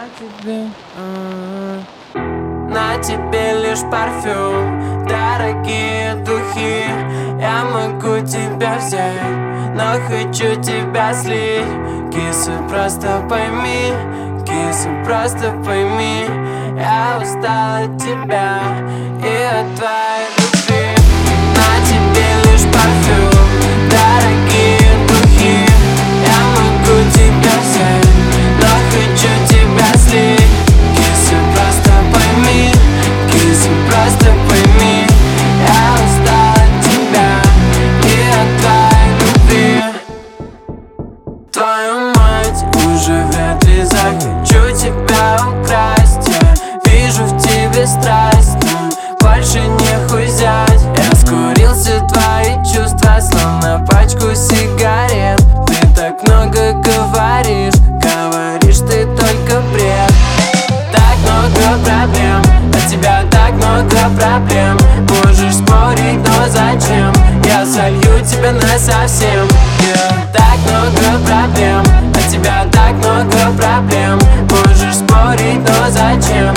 На тебе лишь парфюм, дорогие духи. Я могу тебя взять, но хочу тебя слить. Киса, просто пойми, киса, просто пойми, я устал от тебя и от твоей любви. На тебе лишь парфюм, дорогие духи. Я могу тебя взять, но хочу тебя слить. Киса, просто пойми, киса, просто пойми, я устал от тебя и от твоей любви. Твою мать, уже вряд ли захочу тебя украсть. Я вижу в тебе страсть, но больше нехуй взять. Я скурился твои чувства, словно пачку сигарет. Ты так много говоришь, говоришь ты только бред. Так много проблем, от тебя так много проблем. Можешь спорить, но зачем? Я солью тебя насовсем. Так много проблем, от тебя так много проблем. Можешь спорить, но зачем?